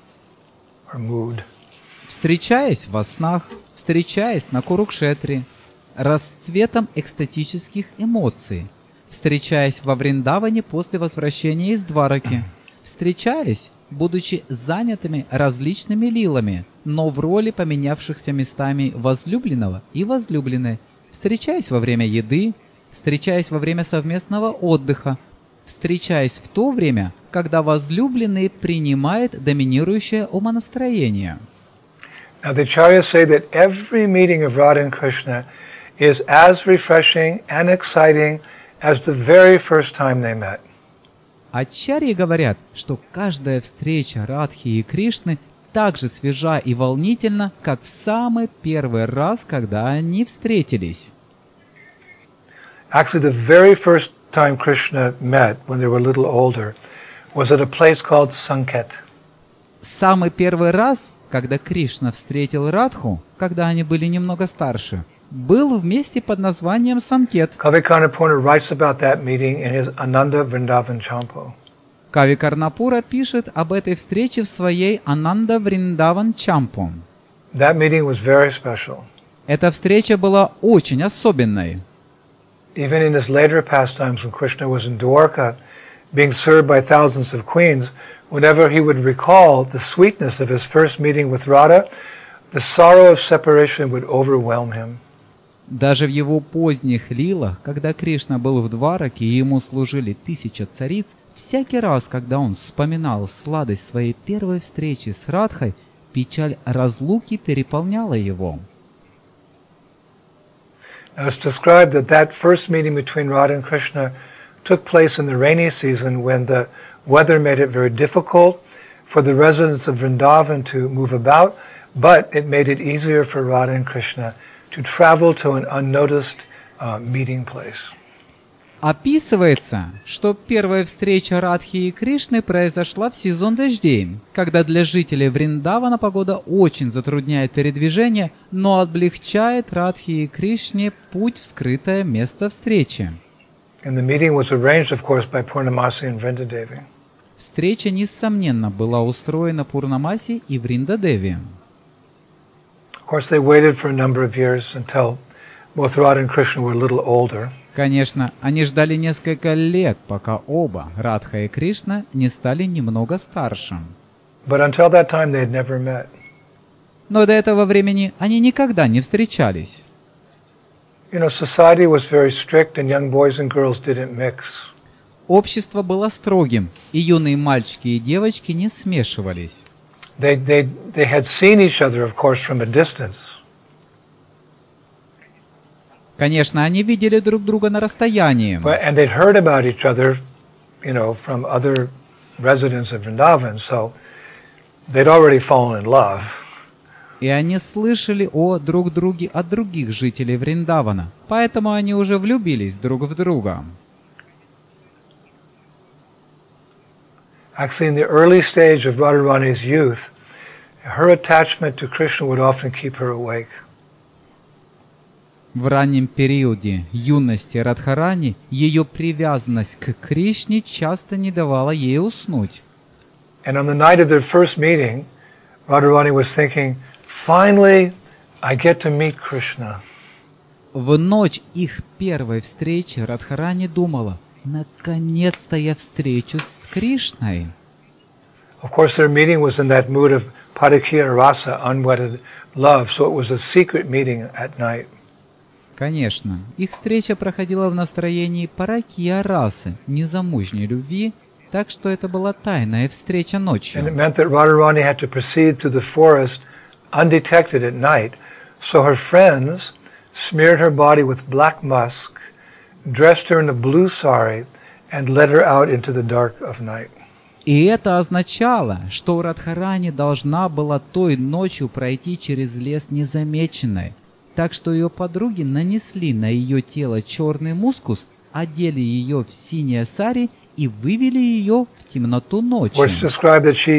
or mood. Встречаясь во снах, встречаясь на Курукшетре, расцветом экстатических эмоций, встречаясь во Вриндаване после возвращения из Двараки, встречаясь, будучи занятыми различными лилами, но в роли поменявшихся местами возлюбленного и возлюбленной, встречаясь во время еды, встречаясь во время совместного отдыха, встречаясь в то время, когда возлюбленный принимает доминирующее умонастроение. Now the Acharyas say that every meeting of Radha and Krishna is as refreshing and exciting as the very first time they met. Ачарьи говорят, что каждая встреча Радхи и Кришны так же свежа и волнительна, как в самый первый раз, когда они встретились. Actually, the very first time Krishna met, when they were a little older, was at a place called Sanket. Самый первый раз, когда Кришна встретил Радху, когда они были немного старше, был в месте под названием Санкет. Kavi Karnapurna writes about that meeting in his Ananda Vrindavan Champu. Кави Карнапура пишет об этой встрече в своей Ананда Вриндаван Чампу. That meeting was very special. Эта встреча была очень особенной. Even in his later pastimes, when Krishna was in Dwarka, being served by thousands of queens, whenever he would recall the sweetness of his first meeting with Radha, the sorrow of separation would overwhelm him. Даже в его поздних лилах, когда Кришна был в Двараке и ему служили тысяча цариц, всякий раз, когда он вспоминал сладость своей первой встречи с Радхой, печаль разлуки переполняла его. Now it's described that that first meeting between Radha and Krishna took place in the rainy season when the weather made it very difficult for the residents of Vrindavan to move about, but it made it easier for Radha and Krishna to travel to an unnoticed uh, meeting place. Описывается, что первая встреча Радхи и Кришны произошла в сезон дождей, когда для жителей Вриндавана погода очень затрудняет передвижение, но облегчает Радхи и Кришне путь в скрытое место встречи. And the meeting was arranged, of course, by Purnamasi and Vrindadevi. Встреча, несомненно, была устроена Пурнамаси и Вриндадеви. Of course, they waited for a number of years until both Radha and Krishna were a little older. Конечно, они ждали несколько лет, пока оба, Радха и Кришна, не стали немного старше. But until that time, they had never met. Но до этого времени они никогда не встречались. You know, society was very strict, and young boys and girls didn't mix. Общество было строгим, и юные мальчики и девочки не смешивались. They, they, they had seen each other, of course, from a distance. Конечно, они видели друг друга на расстоянии. But, and they'd heard about each other, you know, from other residents of Vrindavan, so they'd already fallen in love. И они слышали о друг друге от других жителей Вриндавана, поэтому они уже влюбились друг в друга. Actually, in the early stage of Radharani's youth, her attachment to Krishna would often keep her awake. В раннем периоде юности Радхарани ее привязанность к Кришне часто не давала ей уснуть. And on the night of their first meeting, Radharani was thinking, finally, I get to meet Krishna. В ночь их первой встречи Радхарани думала: наконец-то я встречусь с Кришной. Of course, their meeting was in that mood of Padikya Rasa, unwedded love, so it was a secret meeting at night. Конечно, их встреча проходила в настроении паракия расы, незамужней любви, так что это была тайная встреча ночью. And it meant that Radharani had to proceed through the forest undetected at night, so her friends smeared her body with black musk, dressed her in a blue sari, and led her out into the dark of night. И это означало, что Радхарани должна была той ночью пройти через лес незамеченной, так что ее подруги нанесли на ее тело черный мускус, одели ее в синее сари и вывели ее в темноту ночи. Where it's described that she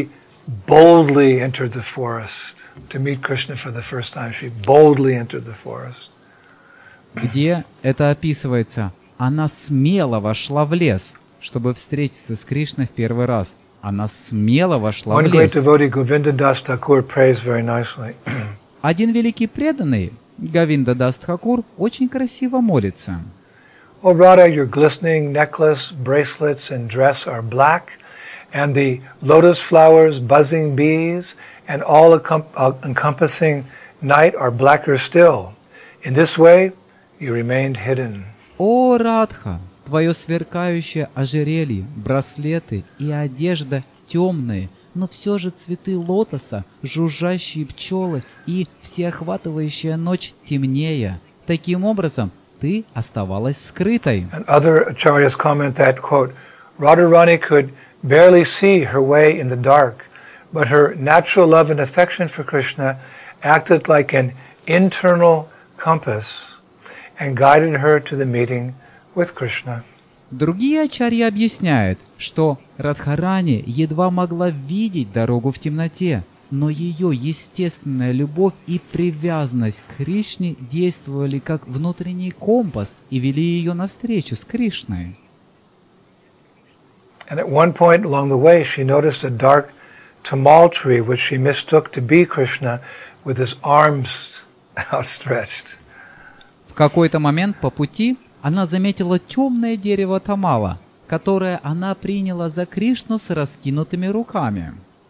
boldly entered the forest to meet Krishna for the first time. She boldly entered the forest. Где это описывается? Она смело вошла в лес, чтобы встретиться с Кришной в первый раз. Она смело вошла One в great лес. devotee, Govinda Das Thakur, prays very nicely. Один великий преданный, Говинда Дас Тхакур, очень красиво молится. Oh Radha, your glistening necklace, bracelets, and dress are black, and the lotus flowers, buzzing bees, and all encom- uh, encompassing night are blacker still. In this way, you remained hidden. О, Радха, твое сверкающее ожерелье, браслеты и одежда темные, но все же цветы лотоса, жужжащие пчелы и всеохватывающая ночь темнее. Таким образом, ты оставалась скрытой. And other acharyas comment that, quote, Radharani could barely see her way in the dark, but her natural love and affection for Krishna acted like an internal compass and guided her to the meeting with Krishna. Другие ачарьи объясняют, что Радхарани едва могла видеть дорогу в темноте, но ее естественная любовь и привязанность к Кришне действовали как внутренний компас и вели ее навстречу с Кришной. And at one point along the way, she noticed a dark tamal tree, which she mistook to be Krishna, with his arms outstretched. В какой-то момент по пути она заметила темное дерево тамала, которое она приняла за Кришну с раскинутыми руками.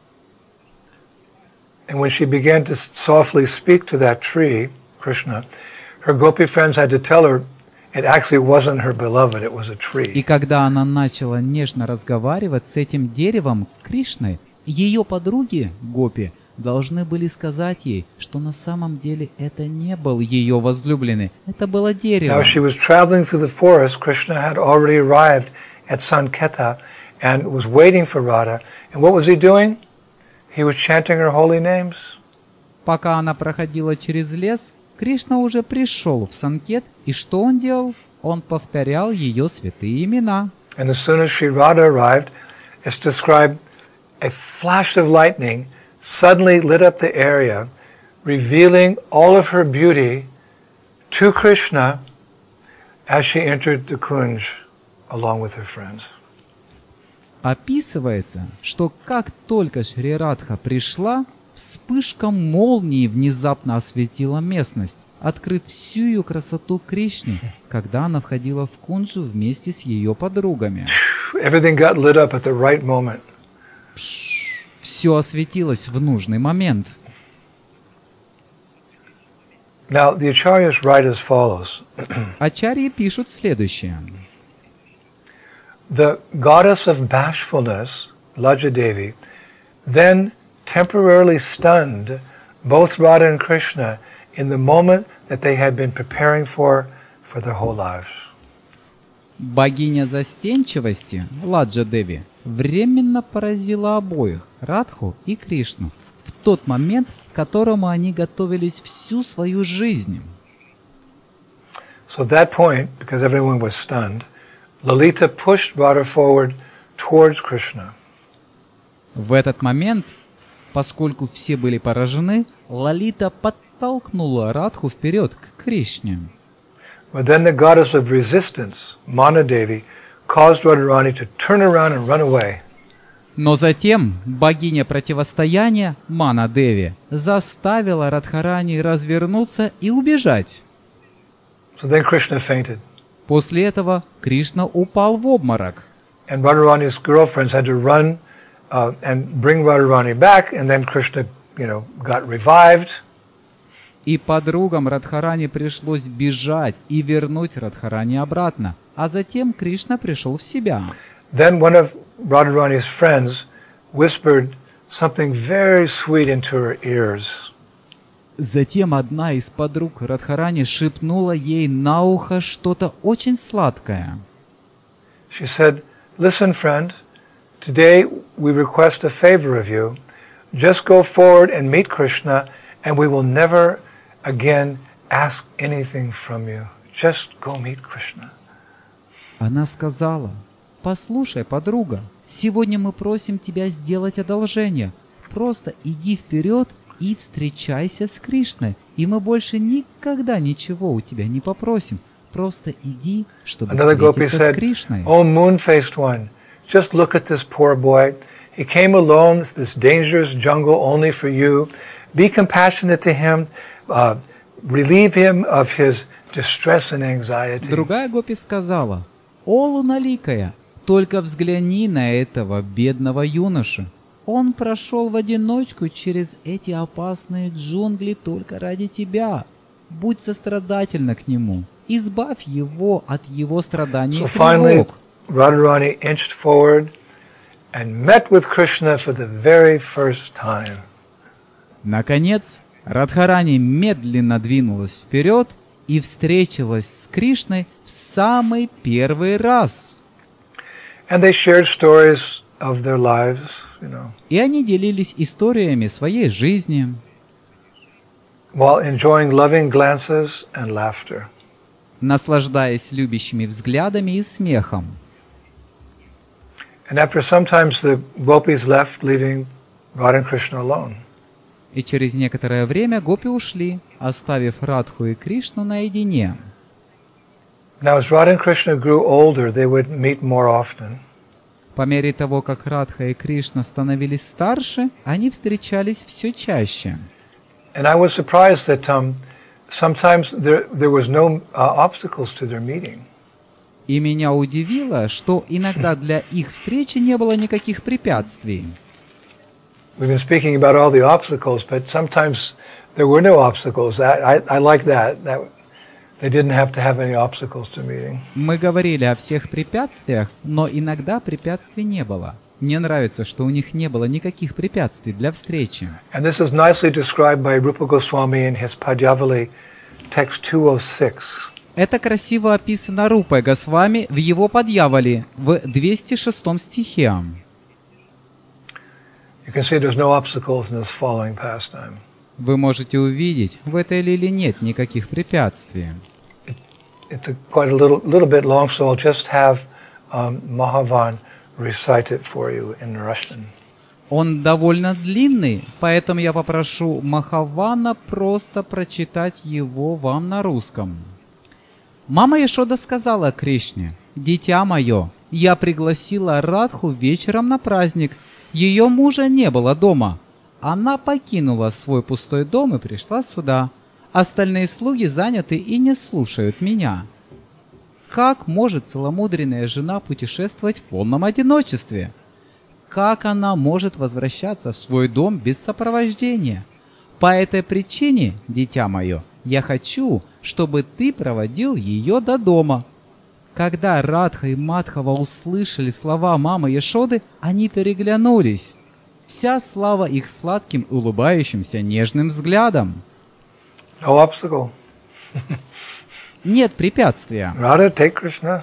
And when she began to softly speak to that tree, Krishna, her gopi friends had to tell her it actually wasn't her beloved, it was a И tree. когда она начала нежно разговаривать с этим деревом Кришной, ее подруги, гопи, должны были сказать ей, что на самом деле это не был ее возлюбленный, это было дерево. Now she was traveling through the forest. Krishna had already arrived at Sanketa and was waiting for Radha. And what was he doing? He was chanting her holy names. Пока она проходила через лес, Кришна уже пришел в Санкет, и что он делал? Он повторял ее святые имена. And as soon as Sri Radha arrived, it's described a flash of lightning suddenly lit up the area, revealing all of her beauty to Krishna as she entered the Kunj along with her friends. Описывается, что как только Шри Радха пришла, вспышка молнии внезапно осветила местность, открыв всю ее красоту Кришне, когда она входила в кунджу вместе с ее подругами. Everything got lit up at the right moment. Все осветилось в нужный момент. Now, the acharyas write as follows. Ачарьи пишут следующее. The goddess of bashfulness, Lajadevi, then temporarily stunned both Radha and Krishna in the moment that they had been preparing for for their whole lives. Богиня застенчивости, Ладжа Деви, временно поразила обоих, Радху и Кришну, в тот момент, к которому они готовились всю свою жизнь. So at that point, because everyone was stunned, Lalita pushed Radha forward towards Krishna. В этот момент, поскольку все были поражены, Лалита подтолкнула Радху вперед к Кришне. But then the goddess of resistance, Manadevi, caused Radharani to turn around and run away. Но затем богиня противостояния Мана Деви заставила Радхарани развернуться и убежать. So then Krishna fainted. После этого Кришна упал в обморок. And Radharani's girlfriends had to run uh, and bring Radharani back, and then Krishna, you know, got revived. И подругам Радхарани пришлось бежать и вернуть Радхарани обратно. А затем Кришна пришел в себя. Then one of Radharani's friends whispered something very sweet into her ears. Затем одна из подруг Радхарани шепнула ей на ухо что-то очень сладкое. She said, "Listen, friend, today we request a favor of you. Just go forward and meet Krishna, and we will never again ask anything from you. Just go meet Krishna." Она сказала: «Послушай, подруга, сегодня мы просим тебя сделать одолжение. просто иди вперед и встречайся с Кришной. И мы больше никогда ничего у тебя не попросим. Просто иди, чтобы Another gopi встретиться с said, Кришной. "Oh, moon-faced one, just look at this poor boy. He came alone, this dangerous jungle only for you. Be compassionate to him, uh, relieve him of his distress and anxiety." Другая гопи сказала: «О, луналикая, только взгляни на этого бедного юношу. Он прошел в одиночку через эти опасные джунгли только ради тебя. Будь сострадательна к нему, избавь его от его страданий So и finally, тревог». Radharani inched forward and met with Krishna for the very first time. Наконец, Радхарани медленно двинулась вперед и встретилась с Кришной в самый первый раз. And they shared stories of their lives, you know, И они делились историями своей жизни, while enjoying loving glances and laughter. наслаждаясь любящими взглядами и смехом. And after sometimes the gopis left, leaving Radha and Krishna alone. И через некоторое время гопи ушли, оставив Радху и Кришну наедине. Now as Radha and Krishna grew older, they would meet more often. По мере того, как Радха и Кришна становились старше, они встречались все чаще. And I was surprised that um, sometimes there, there was no uh, obstacles to their meeting. И меня удивило, что иногда для их встречи не было никаких препятствий. We've been speaking about all the obstacles, but sometimes there were no obstacles. I, I, I like that. that. They didn't have to have any obstacles to meeting. Мы говорили о всех препятствиях, но иногда препятствий не было. Мне нравится, что у них не было никаких препятствий для встречи. And this is nicely described by Rupa Goswami in his Padyavali, text two oh six. Это красиво описано Рупой Госвами в его Падьявали в двести шестом стихе. You can see there's no obstacles in this following pastime. Вы можете увидеть, в этой лиле нет никаких препятствий. It's a, quite a little, little bit long, so I'll just have um, Mahavan recite it for you in Russian. Он довольно длинный, поэтому я попрошу Махавана просто прочитать его вам на русском. Мама Яшода сказала Кришне: «Дитя мое, я пригласила Радху вечером на праздник. Ее мужа не было дома. Она покинула свой пустой дом и пришла сюда. Остальные слуги заняты и не слушают меня. Как может целомудренная жена путешествовать в полном одиночестве? Как она может возвращаться в свой дом без сопровождения? По этой причине, дитя мое, я хочу, чтобы ты проводил ее до дома». Когда Радха и Мадхава услышали слова мамы Яшоды, они переглянулись. Вся слава их сладким, улыбающимся, нежным взглядом. No obstacle. Нет препятствия. Radha, take Krishna.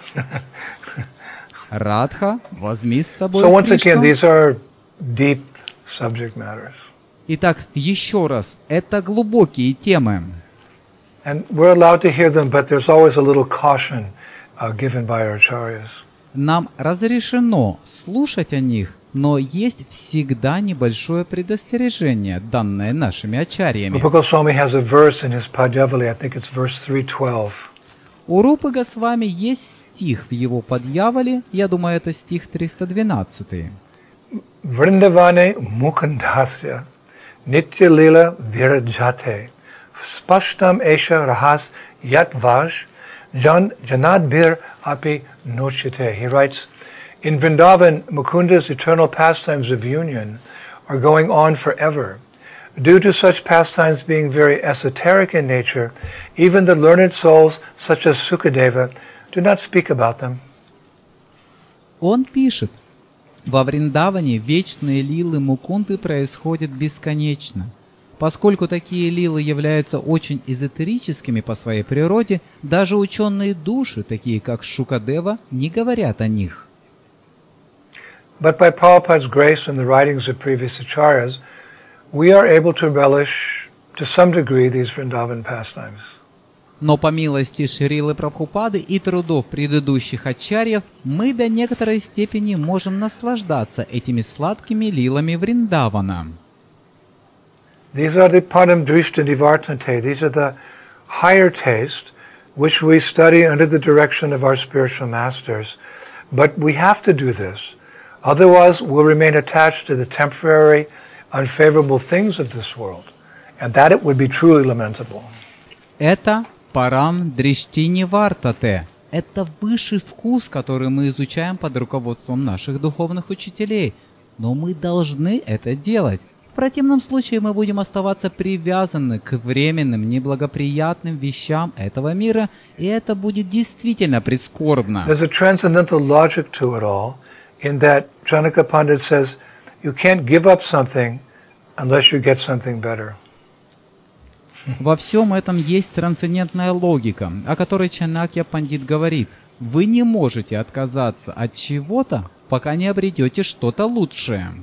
Радха, возьми с собой So once again, Кришну. these are deep subject matters. Итак, еще раз, это глубокие темы. And we're allowed to hear them, but there's always a little caution uh, given by our acharyas. Нам разрешено слушать о них, но есть всегда небольшое предостережение, данное нашими ачарьями. Rupa Goswami has a verse in his Padyavali, I think it's verse three twelve. У Рупы Госвами есть стих в его Падьявале, я думаю, это стих триста двенадцать. Vrindavane mukundasya nitya lila virajate spashtam esha rahas yatvaj jan janadbir api nochite. He writes, in Vrindavan, Mukunda's eternal pastimes of union are going on forever. Due to such pastimes being very esoteric in nature, even the learned souls, such as Sukadeva, do not speak about them. Он пишет: во Вриндаване вечные лилы Мукунды происходят бесконечно. Поскольку такие лилы являются очень эзотерическими по своей природе, даже ученые души, такие как Шукадева, не говорят о них. But by Prabhupada's grace and the writings of previous acharyas, we are able to relish, to some degree, these Vrindavan pastimes. Но по милости Шрилы Прабхупады и трудов предыдущих ачарьев мы до некоторой степени можем наслаждаться этими сладкими лилами Вриндавана. These are the padam drishta nivartante. These are the higher taste which we study under the direction of our spiritual masters. But we have to do this. Otherwise, we'll remain attached to the temporary, unfavorable things of this world. And that it would be truly lamentable. Это парам дришти нивартате. Это высший вкус, который мы изучаем под руководством наших духовных учителей. Но мы должны это делать. В противном случае мы будем оставаться привязаны к временным, неблагоприятным вещам этого мира, и это будет действительно прискорбно. There's a transcendental logic to it all, in that Janaka Pandit says, you can't give up something unless you get something better. Во всем этом есть трансцендентная логика, о которой Чанакья Пандит говорит. Вы не можете отказаться от чего-то, пока не обретете что-то лучшее.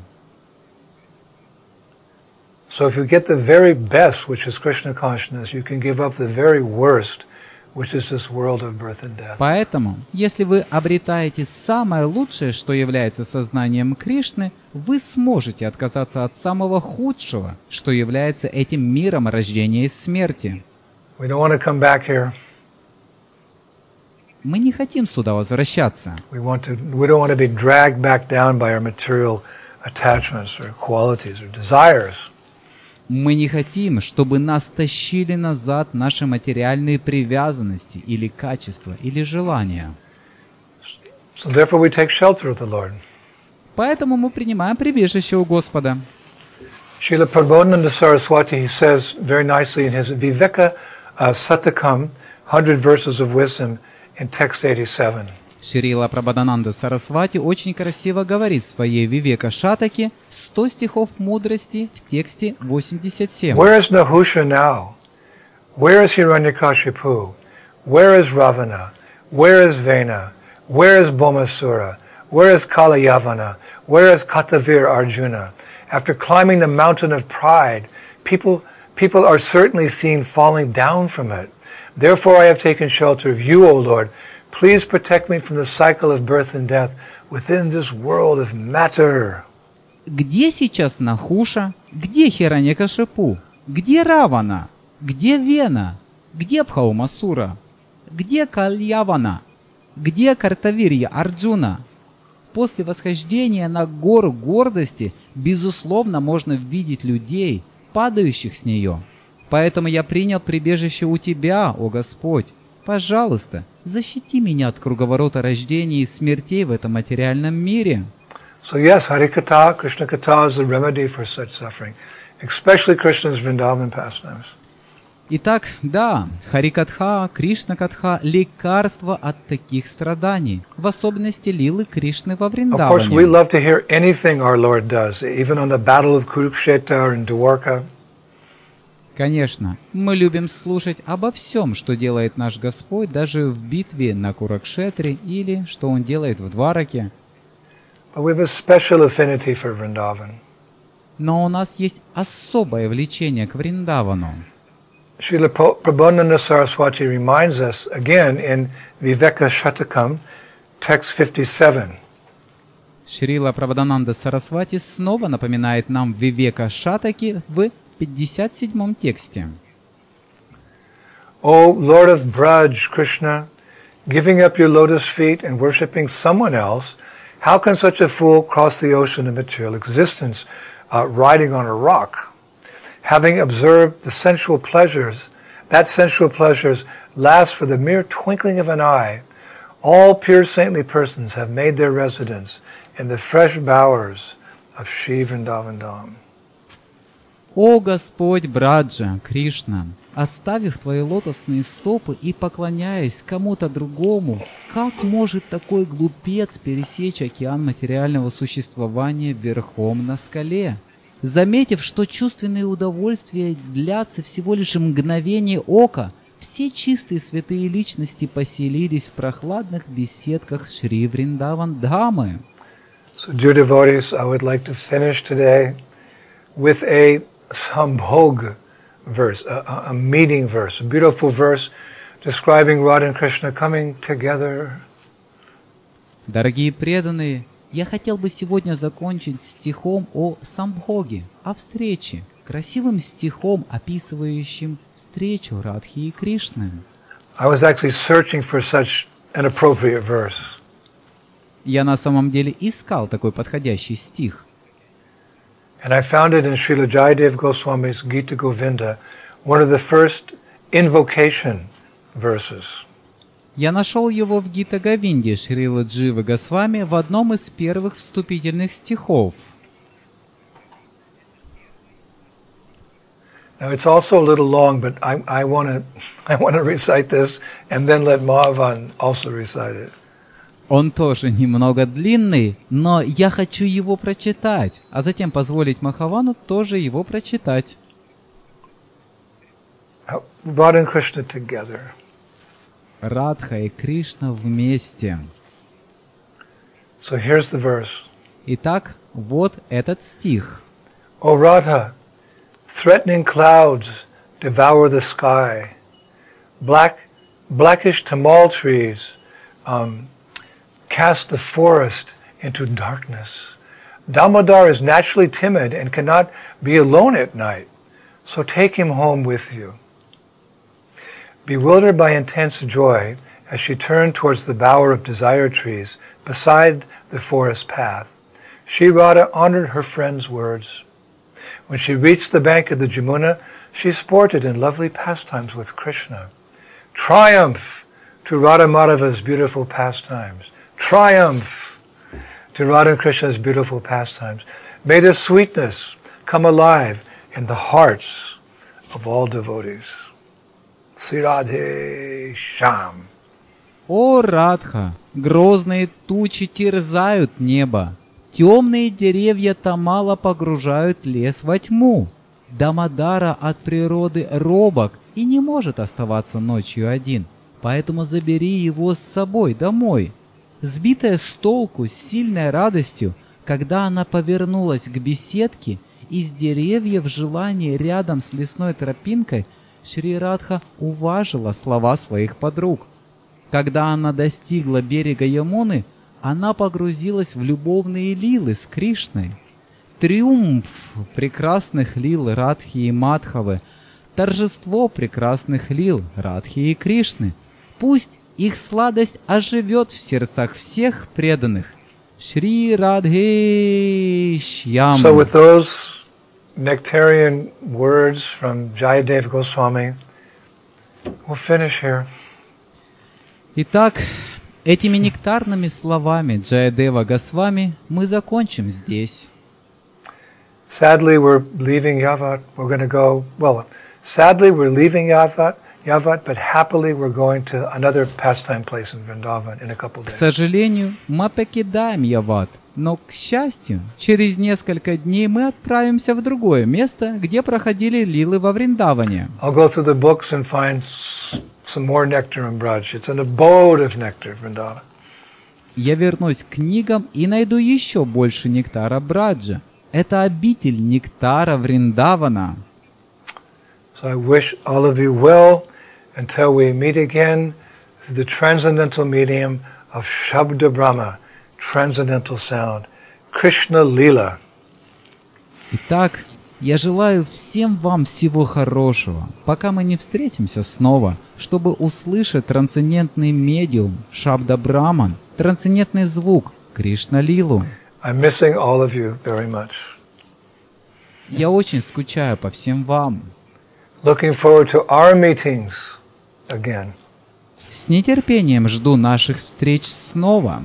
So if you get the very best, which is Krishna consciousness, you can give up the very worst, which is this world of birth and death. Поэтому, если вы обретаете самое лучшее, что является сознанием Кришны, вы сможете отказаться от самого худшего, что является этим миром рождения и смерти. We don't want to come back here. Мы не хотим сюда возвращаться. We want to. We don't want to be dragged back down by our material attachments or qualities or desires. Мы не хотим, чтобы нас тащили назад наши материальные привязанности или качества, или желания. So therefore we take shelter of the Lord. Поэтому мы принимаем прибежище у Господа. Srila Prabodhananda Saraswati, he says very nicely in his Viveka uh, Satakam, one hundred verses of wisdom, in text eighty-seven. Шрила Прабодхананда Сарасвати очень красиво говорит в своей Вивека Шатаке сто стихов мудрости в тексте восемьдесят семь. Where is Nahusha now? Where is Hiranyakashipu? Where is Ravana? Where is Vena? Where is Bhomasura? Where is Kalayavana? Where is Katavir Arjuna? After climbing the mountain of pride, people, people are certainly seen falling down from it. Therefore I have taken shelter of you, O Lord. Please protect me from the cycle of birth and death within this world of matter. Где сейчас Нахуша? Где Хираньякашипу? Где Равана? Где Вена? Где Бхаумасура? Где Кальявана? Где Картавирья Арджуна? После восхождения на гору гордости, безусловно, можно видеть людей, падающих с нее. Поэтому я принял прибежище у Тебя, о Господь. Пожалуйста, защити меня от круговорота рождений и смертей в этом материальном мире. So yes, Harikatha, Krishna Katha is the remedy for such suffering, especially Krishna's Vrindavan pastimes. Итак, да, Харикатха, Кришна-катха – лекарство от таких страданий, в особенности лилы Кришны во Of course, we Вриндаване. love to hear anything our Lord does, even on the battle of Kurukshetra or in Dwarka. Конечно, мы любим слушать обо всем, что делает наш Господь, даже в битве на Куракшетре или что Он делает в Двараке. But we have a special affinity for Vrindavan. Но у нас есть особое влечение к Вриндавану. Srila Prabodhananda Saraswati reminds us again in Viveka Shatakam, text fifty-seven. Шрила Прабодхананда Сарасвати снова напоминает нам в Вивека Шатаке в пятьдесят седьмом тексте. O Lord of Braj, Krishna, giving up your lotus feet and worshipping someone else, how can such a fool cross the ocean of material existence, uh, riding on a rock? Having observed the sensual pleasures, that sensual pleasures last for the mere twinkling of an eye. All pure saintly persons have made their residence in the fresh bowers of Shri Vrindavan Dham. «О Господь Браджа, Кришна, оставив Твои лотосные стопы и поклоняясь кому-то другому, как может такой глупец пересечь океан материального существования верхом на скале? Заметив, что чувственные удовольствия длятся всего лишь мгновение ока, все чистые святые личности поселились в прохладных беседках Шри Вриндаван Дхамы». So, dear devotees, I would like to finish today with a Sambhog verse, a, a meeting verse, a beautiful verse describing Radha and Krishna coming together. Дорогие преданные, я хотел бы сегодня закончить стихом о Самбхоге, о встрече, красивым стихом, описывающим встречу Радхи и Кришны. I was actually searching for such an appropriate verse. Я на самом деле искал такой подходящий стих. And I found it in Srila Jayadev Goswami's Gita Govinda, one of the first invocation verses. Я нашел его в Гита Говинде Шрила Дживы Госвами в одном из первых вступительных стихов. Now it's also a little long, but I, I want to I want to recite this and then let Mahavan also recite it. Он тоже немного длинный, но я хочу его прочитать, а затем позволить Махавану тоже его прочитать. Radha and Krishna together. Радха и Кришна вместе. So here's the verse. Итак, вот этот стих. O Radha, threatening clouds devour the sky. Black, blackish tamal trees um, cast the forest into darkness. Damodar is naturally timid and cannot be alone at night, so take him home with you. Bewildered by intense joy, as she turned towards the bower of desire trees beside the forest path, Shri Radha honored her friend's words. When she reached the bank of the Jamuna, she sported in lovely pastimes with Krishna. Triumph to Radha Madhava's beautiful pastimes. Triumph to Radha and Krishna's beautiful pastimes. May their sweetness come alive in the hearts of all devotees. Sri Radhe Sham. О, Радха, грозные тучи терзают небо. Темные деревья Тамала погружают лес во тьму. Дамодара от природы робок и не может оставаться ночью один, поэтому забери его с собой домой. Сбитая с толку, с сильной радостью, когда она повернулась к беседке, из деревьев желания рядом с лесной тропинкой, Шри Радха уважила слова своих подруг. Когда она достигла берега Ямуны, она погрузилась в любовные лилы с Кришной. Триумф прекрасных лил Радхи и Мадхавы, торжество прекрасных лил Радхи и Кришны. Пусть их сладость оживет в сердцах всех преданных. Шри Радhe Shyam. So with those nectarian words from Jayadev Goswami, we'll finish here. Итак, этими нектарными словами Джаядева Госвами мы закончим здесь. Sadly, we're leaving Yavat. We're going to go, well, sadly, we're leaving Yavat, Yavat, but happily we're going to another pastime place in Vrindavan in a couple К days. сожалению, мы покидаем Яват, но, к счастью, через несколько дней мы отправимся в другое место, где проходили лилы во Вриндаване. I'll go through the books and find some more nectar in Braj. It's an abode of nectar, Vrindavan. Я вернусь к книгам и найду еще больше нектара Браджа. Это обитель нектара Вриндавана. So I wish all of you well until we meet again through the transcendental medium of Shabda Brahma, transcendental sound, Krishna Lila. Итак, я желаю всем вам всего хорошего, пока мы не встретимся снова, чтобы услышать трансцендентный медиум Шабда Браман, трансцендентный звук Кришна Лилу. I'm missing all of you very much. Я очень скучаю по всем вам. Looking forward to our meetings again. С нетерпением жду наших встреч снова.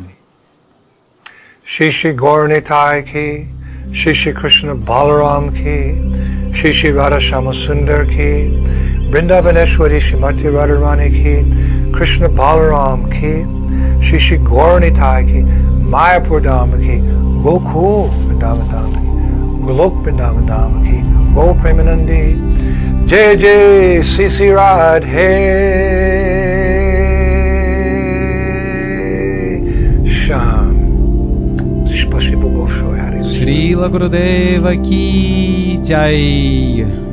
Shri Shri Gauranitai ki, Shri Shri Krishna Balaram ki, Shri Shri Radha Shama Sundar ki, Vrindavaneshwari Shrimati Radharani ki, Krishna Balaram ki, Shri Shri Gauranitai ki, Mayapur Dhama ki, Gokul Vrindavan Dhama ki, Golok Vrindavan Dhama ki, Go Premanandi, Jai Jai C C Radhe Sham. Шрила Гурудева ки джай.